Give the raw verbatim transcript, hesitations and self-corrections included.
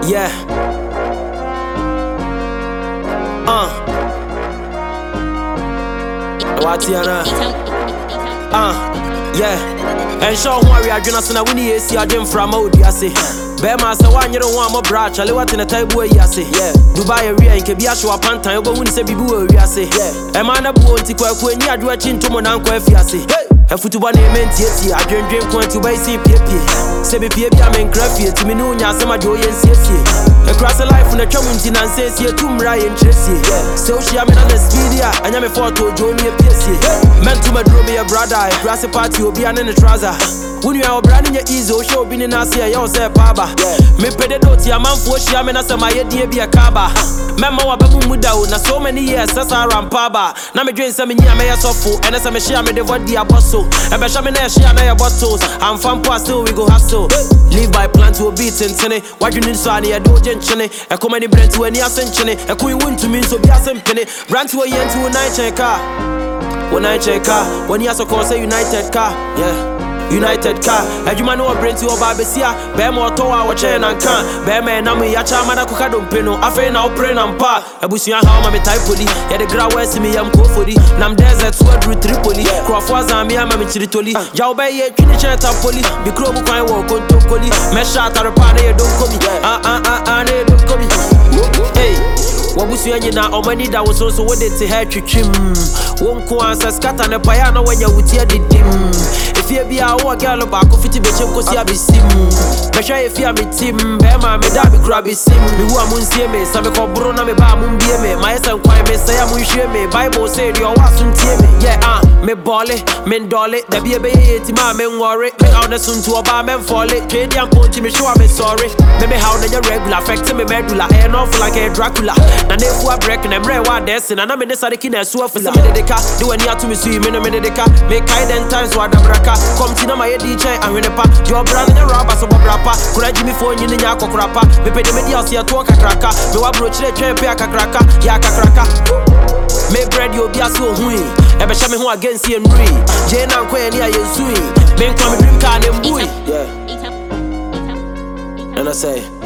Yeah. Uh. What's your name? Uh. Yeah. And show who are you doing? So now we need to see a gym from out there. Say, Bema say one you don't want more branch. I live in a type boy. I say, yeah. Dubai area in Kebia show up on time. Go win say bibu area. Say, yeah. A man a boy to kwa kwa ni adu a chin to mo na kwa fi. I say, a football name enti eti. I dream dream kwa to buy see pepe. Say be pepe a men graphy. To me no nya say my joy and see see. Across the life from the community and say see to mra and chase. So she am in the speed ya. Anya me photo join me a P C. Men to my drum me a brother. Grass a party obi an in the trouser. When you are branding your easy, show be in a say, you say, Papa. Me pay the dot, your man for she, I mean, as my idea be a caba. Mamma, Babu Muda, na so many years, that's our rampaba. Now me drink some in your mayor sofu, and as I'm a share me the body a bustle. And by shaman, she and I bottles. I'm from Pastel, we go hustle. Live by plan to a beat and tenny. Why you need so I need a doge and chinny? A comedy brand to any ascension. A queen win to me, so be a penny. Brand to a yen to a night check car. One night check car, when you have to call say United car, yeah. United car, as you man know, bring to your babesia, Bemo Toa, watch and can, Bema and Nami Yachamana Kukadum Pino, I feel now praying and pa, a Busia Hama Typoli, yet the ground west me, I'm Kofodi, Nam Desert, Sword with Tripoli, Crawford, Zamia, Mamichitoli, Jaubay, Kinichan Tapoli, Bikrobu Kai walk on Tokoli, Mesha Tarapane, don't come, ah ah ah ah, don't come. Hey. What was you now? Or money that was also what it's a hair to trim. Won't go answer scatter and a piano when you're with your dim. If you be our girl about coffee to be chim, cause you be sim. Pressure if you are me team, Bema, me that be crabby sim. Me who am on see me, some call Bruna, me bam, be me. My son, quite me say, I'm with me. Bible said you are soon tear me. Yeah, ah, me bolly, men dolly, the be a baby, my men worry. Me out the soon to a bar, men fall it. Katie and Coach, me sure I'm sorry. Maybe how the regular affect me medulla, and off like a Dracula. And if we are breaking them, red one dancing, and I'm in the Sadikin as well for some minute. Do any to me, swim in a minute. Make hide and times what the braka. Come to my D J and win a pa. Your brother and robber, so rapper. Could I give me phone in the Yako crapper? Me pay the media, see a talk a cracker. No, I broach the chair, pay a cracker, yaka cracker. Make bread, you'll be a so hui. Ever show me who against you and breathe. Jane and Quay near you, sweet. Men come drink and boy. Yeah. And I say.